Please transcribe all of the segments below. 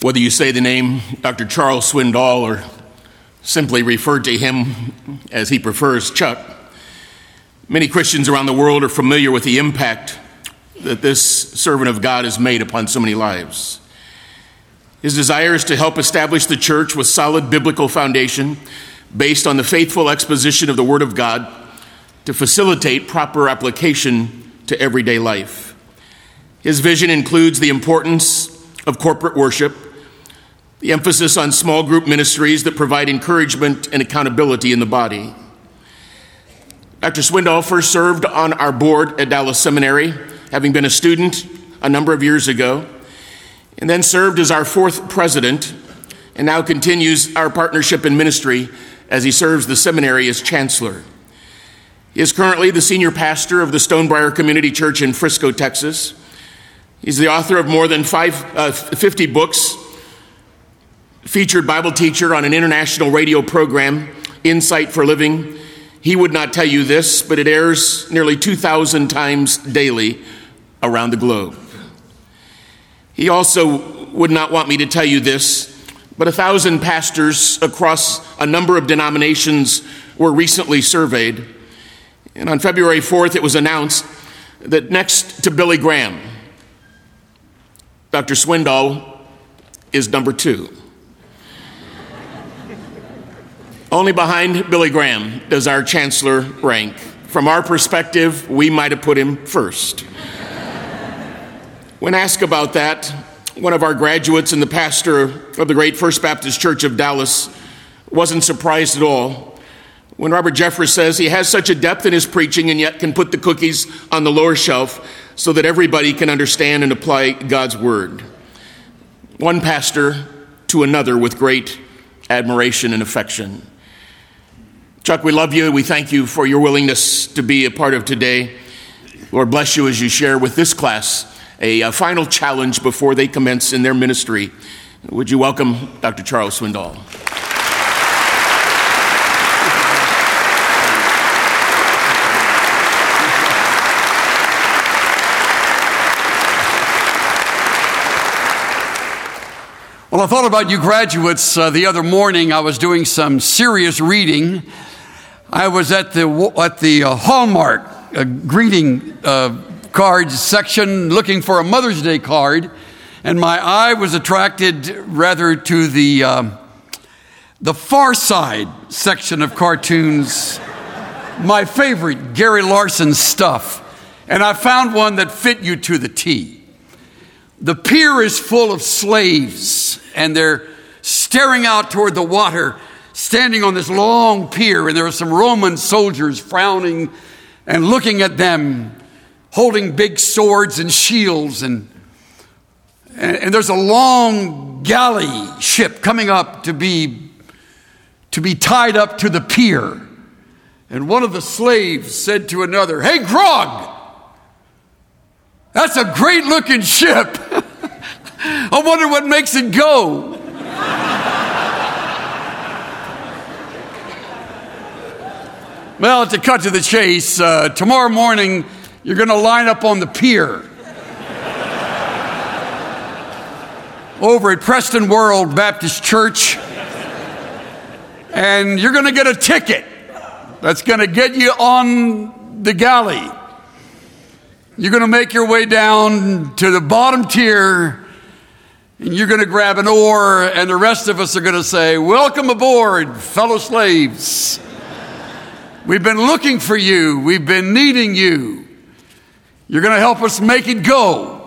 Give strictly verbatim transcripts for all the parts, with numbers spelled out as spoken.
Whether you say the name Doctor Charles Swindoll or simply refer to him as he prefers, Chuck, many Christians around the world are familiar with the impact that this servant of God has made upon so many lives. His desire is to help establish the church with solid biblical foundation based on the faithful exposition of the Word of God to facilitate proper application to everyday life. His vision includes the importance of corporate worship, the emphasis on small group ministries that provide encouragement and accountability in the body. Doctor Swindoll first served on our board at Dallas Seminary, having been a student a number of years ago, and then served as our fourth president, and now continues our partnership in ministry as he serves the seminary as chancellor. He is currently the senior pastor of the Stonebriar Community Church in Frisco, Texas. He's the author of more than five, uh, fifty books, featured Bible teacher on an international radio program, Insight for Living. He would not tell you this, but it airs nearly two thousand times daily around the globe. He also would not want me to tell you this, but a thousand pastors across a number of denominations were recently surveyed. And on February fourth, it was announced that next to Billy Graham, Doctor Swindoll is number two. Only behind Billy Graham does our chancellor rank. From our perspective, we might have put him first. When asked about that, one of our graduates and the pastor of the great First Baptist Church of Dallas wasn't surprised at all when Robert Jeffress says he has such a depth in his preaching and yet can put the cookies on the lower shelf so that everybody can understand and apply God's word. One pastor to another with great admiration and affection. Chuck, we love you. We thank you for your willingness to be a part of today. Lord bless you as you share with this class a, a final challenge before they commence in their ministry. Would you welcome Doctor Charles Swindoll? Well, I thought about you graduates uh, the other morning. I was doing some serious reading. I was at the at the uh, Hallmark uh, greeting uh, cards section looking for a Mother's Day card, and my eye was attracted rather to the uh, the Far Side section of cartoons, my favorite, Gary Larson stuff, and I found one that fit you to the T. The pier is full of slaves, and they're staring out toward the water, standing on this long pier, and there are some Roman soldiers frowning and looking at them, holding big swords and shields, and, and, and there's a long galley ship coming up to be, to be tied up to the pier. And one of the slaves said to another, "Hey, Grog, that's a great looking ship. I wonder what makes it go." Well, to cut to the chase, uh, tomorrow morning you're going to line up on the pier over at Preston World Baptist Church, and you're going to get a ticket that's going to get you on the galley. You're going to make your way down to the bottom tier, and you're going to grab an oar, and the rest of us are going to say, "Welcome aboard, fellow slaves. We've been looking for you. We've been needing you. You're going to help us make it go."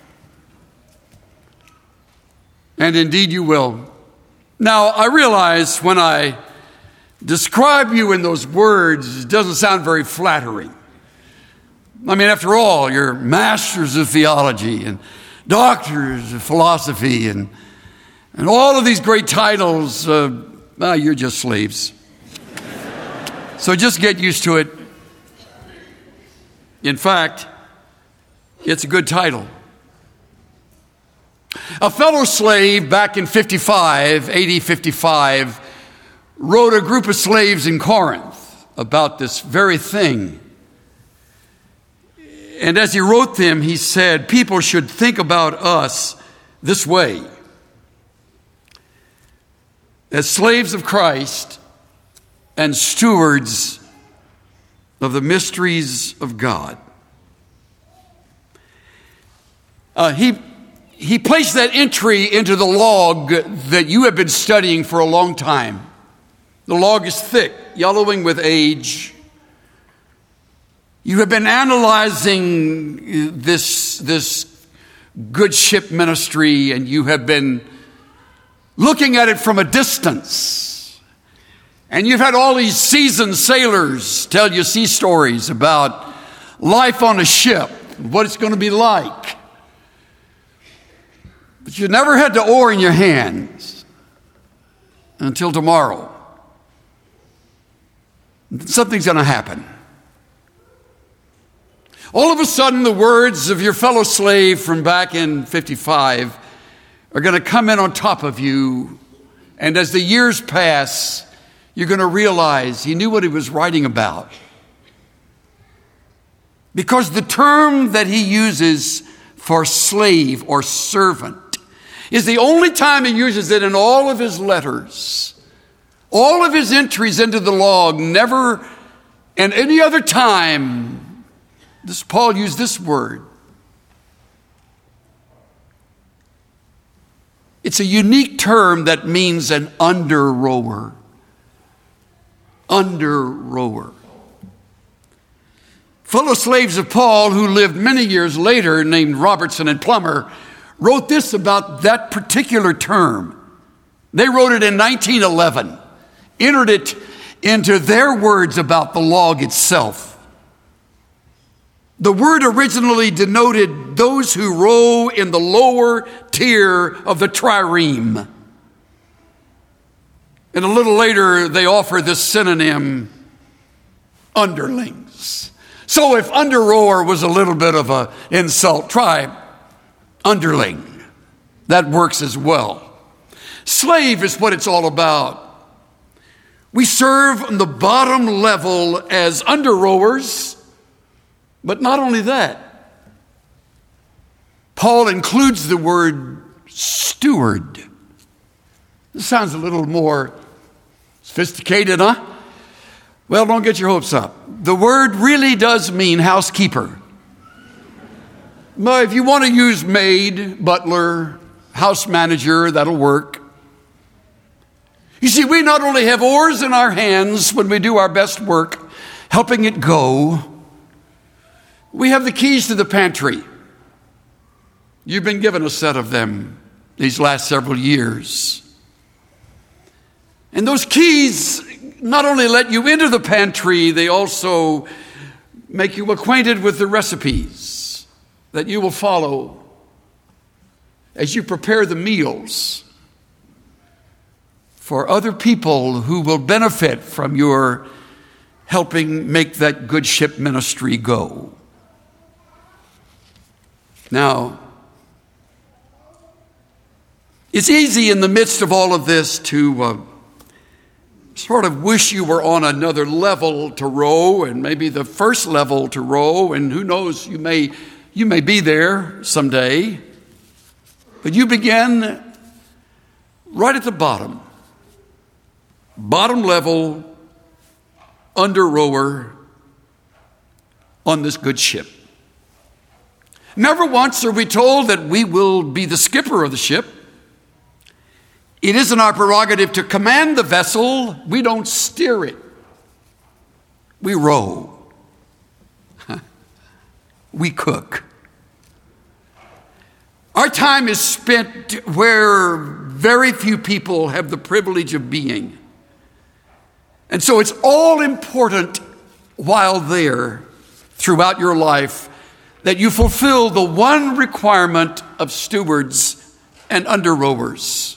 And indeed you will. Now, I realize when I describe you in those words, it doesn't sound very flattering. I mean, after all, you're masters of theology and doctors of philosophy and, and all of these great titles. Uh, well, you're just slaves. So just get used to it. In fact, it's a good title. A fellow slave back in fifty-five, A D fifty-five, wrote a group of slaves in Corinth about this very thing. And as he wrote them, he said, people should think about us this way. as slaves of Christ and stewards of the mysteries of God. Uh, he, he placed that entry into the log that you have been studying for a long time. The log is thick, yellowing with age. You have been analyzing this, this good ship ministry, and you have been looking at it from a distance. And you've had all these seasoned sailors tell you sea stories about life on a ship, what it's going to be like. But you never had the oar in your hands until tomorrow. Something's going to happen. All of a sudden, the words of your fellow slave from back in fifty-five are going to come in on top of you. And as the years pass, you're going to realize he knew what he was writing about. Because the term that he uses for slave or servant is the only time he uses it in all of his letters. All of his entries into the log, never and any other time, this Paul used this word. It's a unique term that means an under rower. Under rower. Fellow slaves of Paul, who lived many years later, named Robertson and Plummer, wrote this about that particular term. They wrote it in nineteen eleven, entered it into their words about the log itself. The word originally denoted those who row in the lower tier of the trireme. And a little later, they offer this synonym, underlings. So if under rower was a little bit of an insult, try underling. That works as well. Slave is what it's all about. We serve on the bottom level as under rowers, but not only that. Paul includes the word steward. This sounds a little more sophisticated, huh? Well, don't get your hopes up. The word really does mean housekeeper. But if you want to use maid, butler, house manager, that'll work. You see, we not only have oars in our hands when we do our best work, helping it go, we have the keys to the pantry. You've been given a set of them these last several years. And those keys not only let you into the pantry, they also make you acquainted with the recipes that you will follow as you prepare the meals for other people who will benefit from your helping make that good ship ministry go. Now, it's easy in the midst of all of this to uh, sort of wish you were on another level to row, and maybe the first level to row, and who knows, you may you may be there someday. But you begin right at the bottom. Bottom level, under rower on this good ship. Never once are we told that we will be the skipper of the ship. It isn't our prerogative to command the vessel. We don't steer it. We row. We cook. Our time is spent where very few people have the privilege of being. And so it's all important while there throughout your life that you fulfill the one requirement of stewards and under rowers.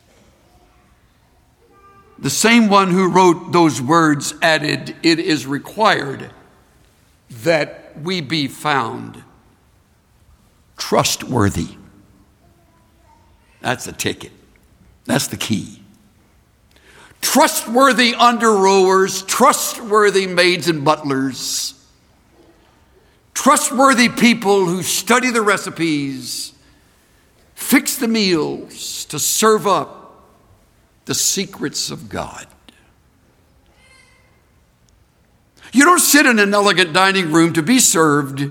The same one who wrote those words added, "It is required that we be found trustworthy." That's the ticket. That's the key. Trustworthy under rowers, trustworthy maids and butlers, trustworthy people who study the recipes, fix the meals to serve up the secrets of God. You don't sit in an elegant dining room to be served.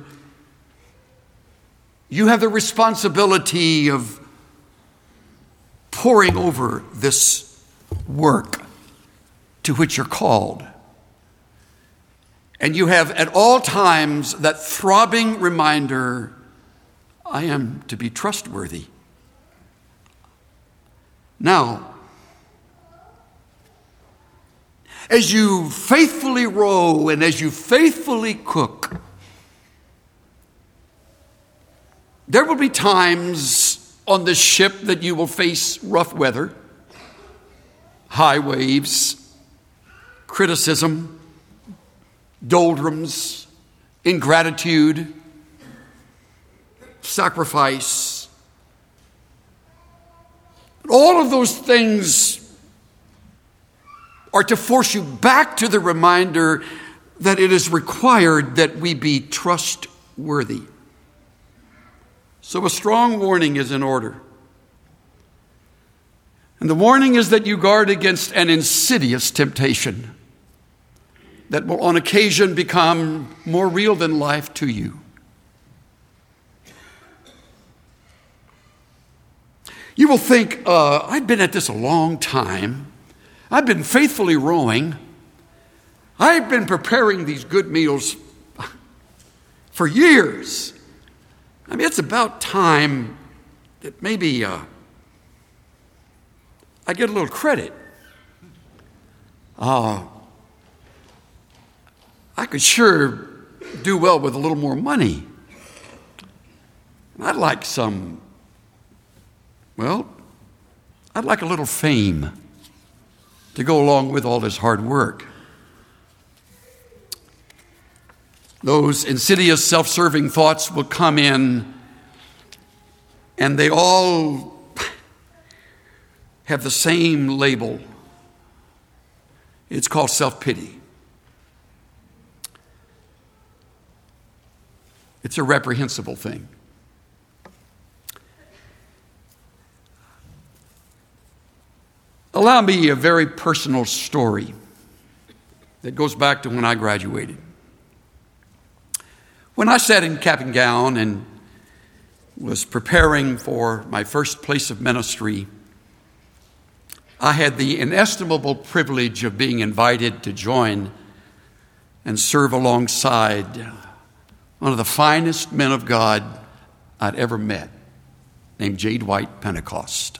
You have the responsibility of poring over this work to which you're called. And you have at all times that throbbing reminder, I am to be trustworthy. Now, as you faithfully row and as you faithfully cook, there will be times on this ship that you will face rough weather, high waves, criticism, doldrums, ingratitude, sacrifice. All of those things are to force you back to the reminder that it is required that we be trustworthy. So a strong warning is in order. And the warning is that you guard against an insidious temptation that will on occasion become more real than life to you. You will think, uh, I've been at this a long time. I've been faithfully rowing. I've been preparing these good meals for years. I mean, it's about time that maybe uh, I get a little credit. Uh, I could sure do well with a little more money. I'd like some, well, I'd like a little fame to go along with all this hard work. Those insidious, self-serving thoughts will come in, and they all have the same label. It's called self-pity. It's a reprehensible thing. Allow me a very personal story that goes back to when I graduated. When I sat in cap and gown and was preparing for my first place of ministry, I had the inestimable privilege of being invited to join and serve alongside one of the finest men of God I'd ever met, named J. Dwight Pentecost.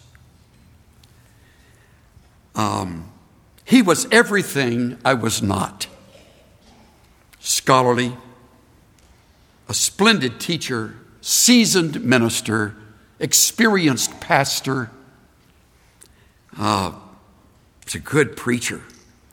Um, he was everything I was not. Scholarly, a splendid teacher, seasoned minister, experienced pastor. Uh, he's a good preacher.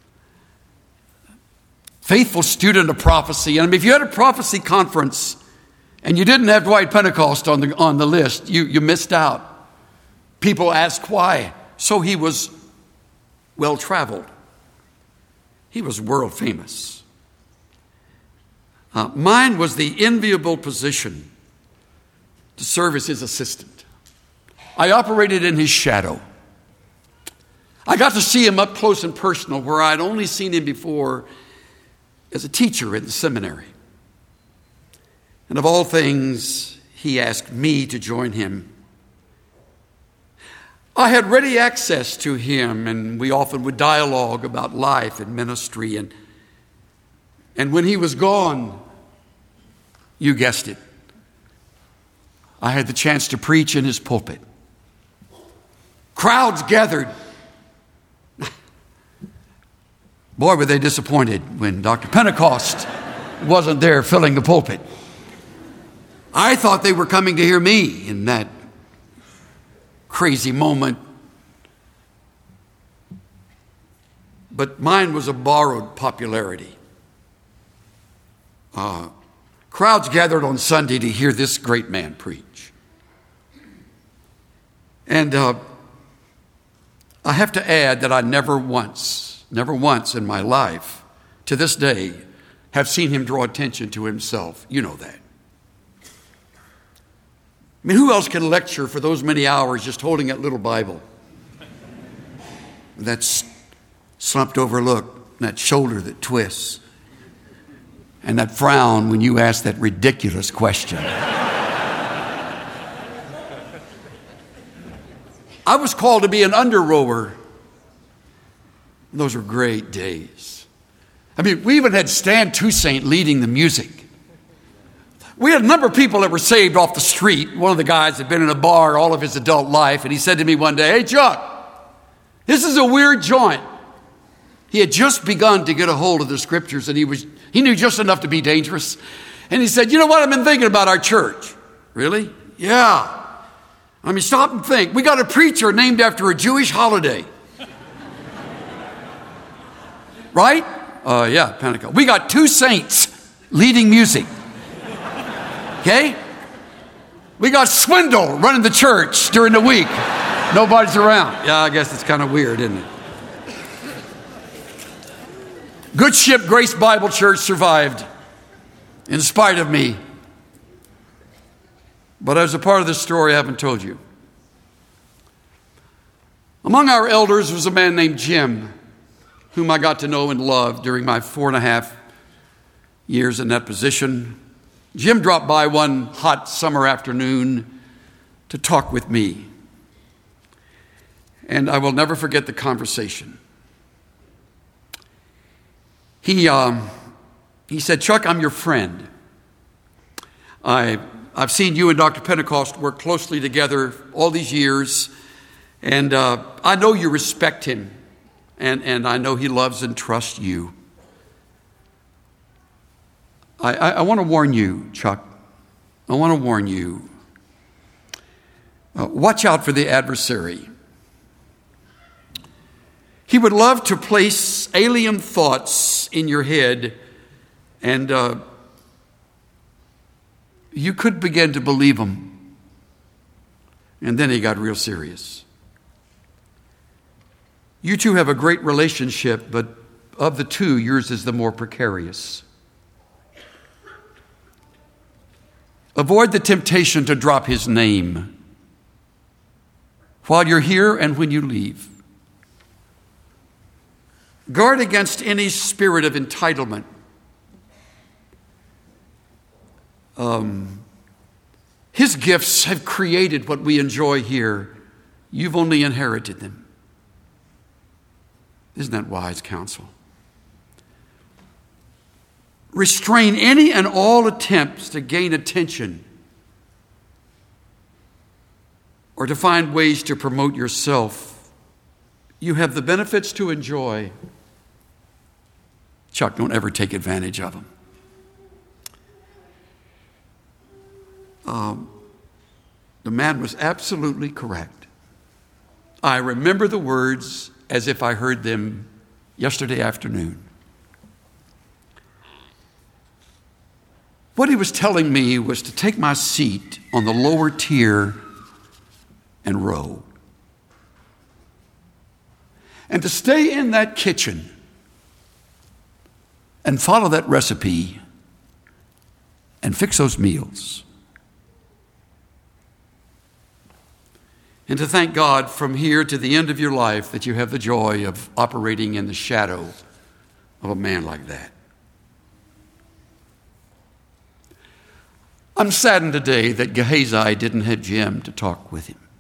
Faithful student of prophecy. I mean, if you had a prophecy conference and you didn't have Dwight Pentecost on the, on the list, you, you missed out. People ask why. So he was well-traveled. He was world famous. Uh, mine was the enviable position to serve as his assistant. I operated in his shadow. I got to see him up close and personal, where I'd only seen him before as a teacher in the seminary. And of all things, he asked me to join him. I had ready access to him, and we often would dialogue about life and ministry. And, and when he was gone, you guessed it, I had the chance to preach in his pulpit. Crowds gathered. Boy, were they disappointed when Doctor Pentecost wasn't there filling the pulpit. I thought they were coming to hear me in that crazy moment. But mine was a borrowed popularity. Uh, crowds gathered on Sunday to hear this great man preach. And uh, I have to add that I never once, never once in my life, to this day, have seen him draw attention to himself. You know that. I mean, who else can lecture for those many hours just holding that little Bible? that slumped over look, that shoulder that twists, and that frown when you ask that ridiculous question. I was called to be an under rower. Those were great days. I mean, we even had Stan Toussaint leading the music. We had a number of people that were saved off the street. One of the guys had been in a bar all of his adult life, and he said to me one day, "Hey, Chuck, this is a weird joint." He had just begun to get a hold of the scriptures, and he was he knew just enough to be dangerous. And he said, "You know what? I've been thinking about our church." "Really?" "Yeah. I mean, stop and think. We got a preacher named after a Jewish holiday." "Right?" Uh, yeah, Pentecost. "We got two saints leading music." "Okay? We got Swindle running the church during the week. Nobody's around." Yeah, I guess it's kind of weird, isn't it? Good Ship Grace Bible Church survived in spite of me. But as a part of this story I haven't told you. Among our elders was a man named Jim, whom I got to know and love during my four and a half years in that position. Jim dropped by one hot summer afternoon to talk with me. And I will never forget the conversation. He, um, he said, "Chuck, I'm your friend. I, I've seen you and Doctor Pentecost work closely together all these years, and uh, I know you respect him, and, and I know he loves and trusts you. I, I, I want to warn you, Chuck. I want to warn you. Uh, watch out for the adversary. He would love to place alien thoughts in your head, and uh, you could begin to believe them." And then he got real serious. "You two have a great relationship, but of the two, yours is the more precarious. Avoid the temptation to drop his name while you're here and when you leave. Guard against any spirit of entitlement. Um, his gifts have created what we enjoy here. You've only inherited them." Isn't that wise counsel? "Restrain any and all attempts to gain attention or to find ways to promote yourself. You have the benefits to enjoy. Chuck, don't ever take advantage of them." Um, the man was absolutely correct. I remember the words as if I heard them yesterday afternoon. What he was telling me was to take my seat on the lower tier and row, and to stay in that kitchen and follow that recipe and fix those meals. And to thank God from here to the end of your life that you have the joy of operating in the shadow of a man like that. I'm saddened today that Gehazi didn't have Jim to talk with him.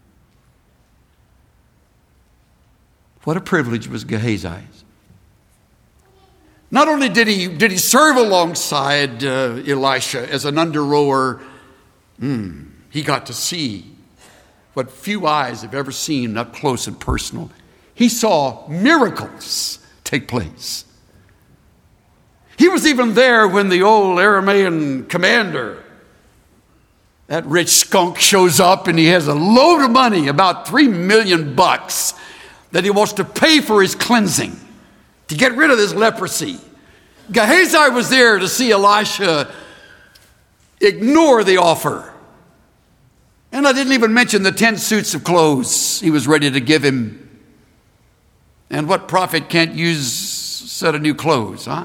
What a privilege was Gehazi's. Not only did he, did he serve alongside uh, Elisha as an under-rower, mm, he got to see what few eyes have ever seen up close and personal. He saw miracles take place. He was even there when the old Aramean commander, that rich skunk, shows up and he has a load of money, about three million bucks, that he wants to pay for his cleansing, to get rid of this leprosy. Gehazi was there to see Elisha ignore the offer. And I didn't even mention the ten suits of clothes he was ready to give him. And what prophet can't use a set of new clothes, huh?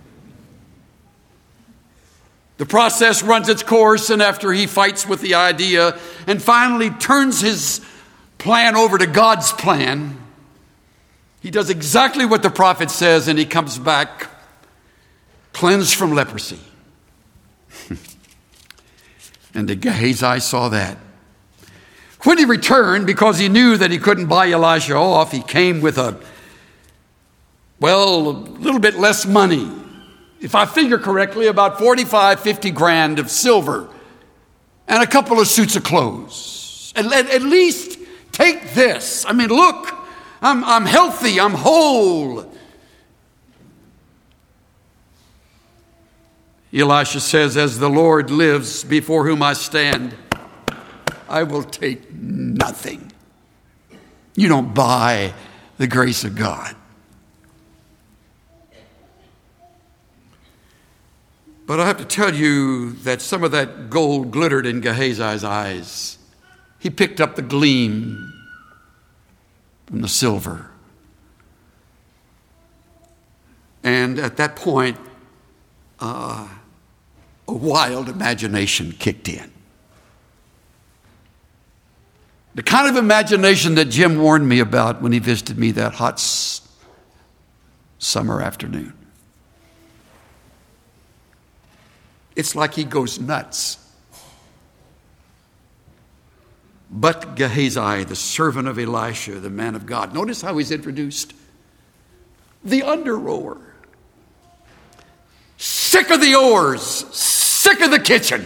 The process runs its course, and after he fights with the idea and finally turns his plan over to God's plan, He does exactly what the prophet says, and he comes back cleansed from leprosy. And the Gehazi saw that. When he returned, because he knew that he couldn't buy Elisha off, he came with a, well, a little bit less money. If I figure correctly, about forty-five, fifty grand of silver and a couple of suits of clothes. At, at, at least take this. I mean, look, I'm, I'm healthy, I'm whole. Elisha says, as the Lord lives before whom I stand, I will take nothing. You don't buy the grace of God. But I have to tell you that some of that gold glittered in Gehazi's eyes. He picked up the gleam from the silver. And at that point, uh, a wild imagination kicked in. The kind of imagination that Jim warned me about when he visited me that hot s- summer afternoon. It's like he goes nuts. But Gehazi, the servant of Elisha, the man of God. Notice how he's introduced. The under-rower. Sick of the oars. Sick of the kitchen.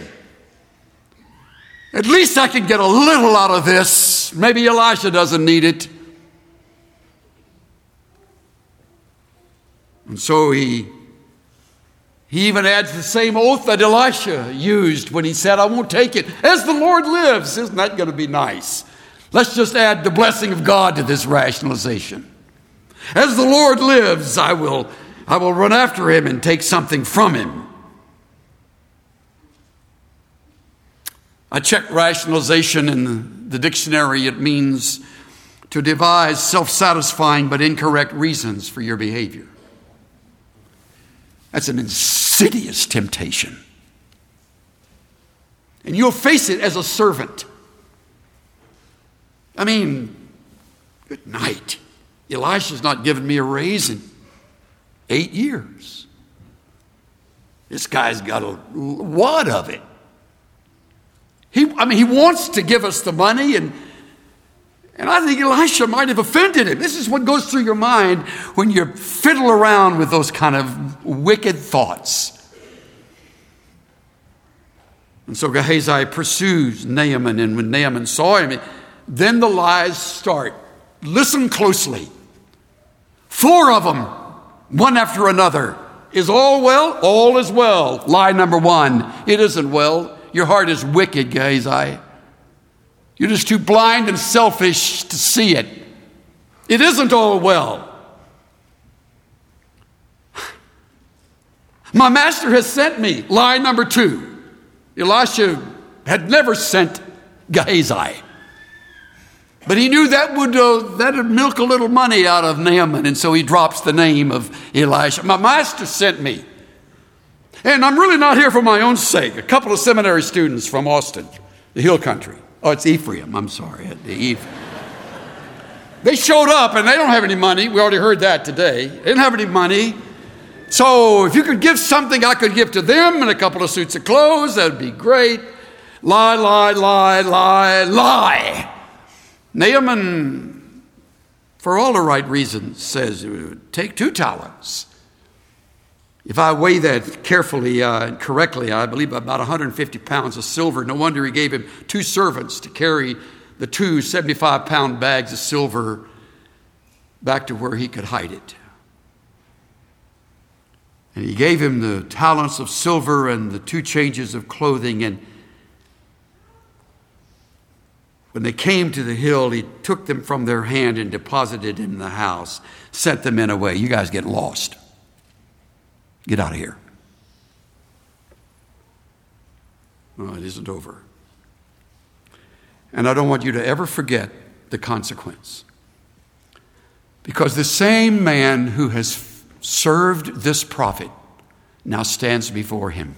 At least I can get a little out of this. Maybe Elisha doesn't need it. And so he He even adds the same oath that Elisha used when he said, I won't take it. As the Lord lives. Isn't that going to be nice? Let's just add the blessing of God to this rationalization. As the Lord lives, I will, I will run after him and take something from him. I checked rationalization in the dictionary. It means to devise self-satisfying but incorrect reasons for your behavior. That's an insidious temptation. And you'll face it as a servant. I mean, good night. Elisha's not given me a raise in eight years. This guy's got a wad of it. He, I mean, he wants to give us the money, and And I think Elisha might have offended him. This is what goes through your mind when you fiddle around with those kind of wicked thoughts. And so Gehazi pursues Naaman, and when Naaman saw him, then the lies start. Listen closely. Four of them, one after another. Is all well? All is well. Lie number one. It isn't well. Your heart is wicked, Gehazi. You're just too blind and selfish to see it. It isn't all well. My master has sent me. Lie number two. Elisha had never sent Gehazi. But he knew that would, uh, that would milk a little money out of Naaman, and so he drops the name of Elisha. My master sent me. And I'm really not here for my own sake. A couple of seminary students from Austin, the hill country. Oh, it's Ephraim. I'm sorry. The Ephraim. They showed up, and they don't have any money. We already heard that today. They didn't have any money. So if you could give something I could give to them and a couple of suits of clothes, that would be great. Lie, lie, lie, lie, lie. Naaman, for all the right reasons, says, take two talents. If I weigh that carefully uh, and correctly, I believe about one hundred fifty pounds of silver. No wonder he gave him two servants to carry the two seventy-five pound bags of silver back to where he could hide it. And he gave him the talents of silver and the two changes of clothing. And when they came to the hill, he took them from their hand and deposited them in the house, sent them in away. You guys get lost. Get out of here. No, it isn't over. And I don't want you to ever forget the consequence. Because the same man who has served this prophet now stands before him.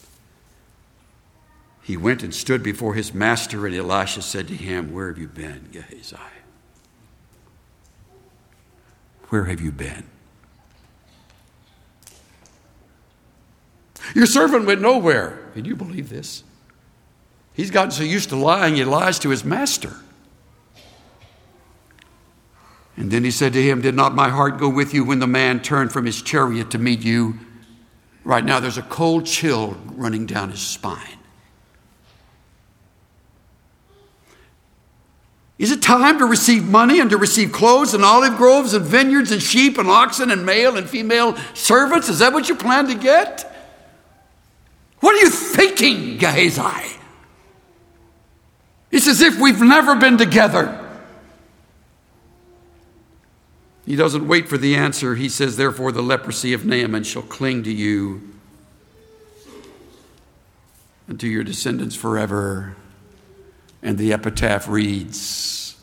He went and stood before his master, and Elisha said to him, where have you been, Gehazi? where have you been? Your servant went nowhere. Can you believe this? He's gotten so used to lying, he lies to his master. And then he said to him, did not my heart go with you when the man turned from his chariot to meet you? Right now there's a cold chill running down his spine. Is it time to receive money and to receive clothes and olive groves and vineyards and sheep and oxen and male and female servants? Is that what you plan to get? What are you thinking, Gehazi? It's as if we've never been together. He doesn't wait for the answer. He says, therefore the leprosy of Naaman shall cling to you and to your descendants forever. And the epitaph reads,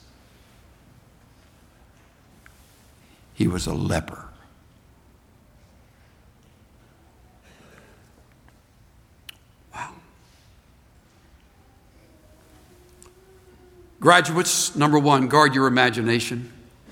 he was a leper. Wow. Graduates, number one, guard your imagination.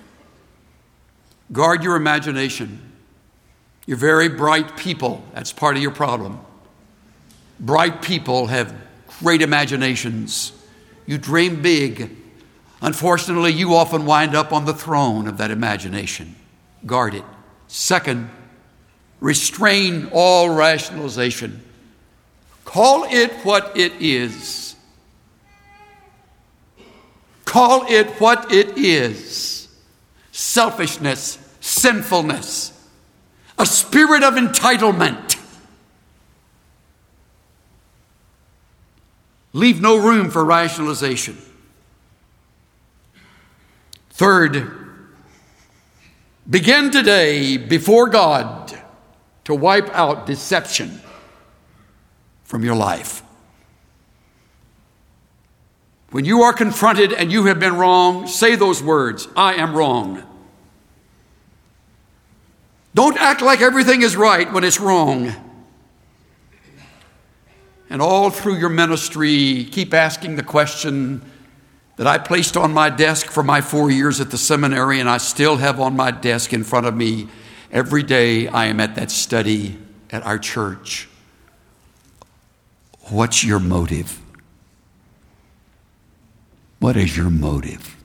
Guard your imagination. You're very bright people. That's part of your problem. Bright people have great imaginations. You dream big. Unfortunately, you often wind up on the throne of that imagination. Guard it. Second, restrain all rationalization. Call it what it is. Call it what it is. Selfishness, sinfulness, a spirit of entitlement. Leave no room for rationalization. Third, begin today before God to wipe out deception from your life. When you are confronted and you have been wrong, say those words, I am wrong. Don't act like everything is right when it's wrong. And all through your ministry, keep asking the question that I placed on my desk for my four years at the seminary, and I still have on my desk in front of me every day I am at that study at our church. What's your motive? What is your motive?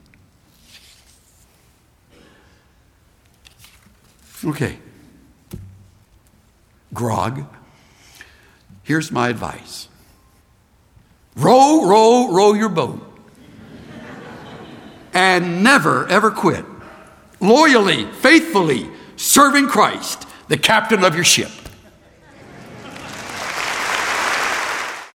Okay. Grog. Here's my advice. Row, row, row your boat. And never, ever quit. Loyally, faithfully serving Christ, the captain of your ship.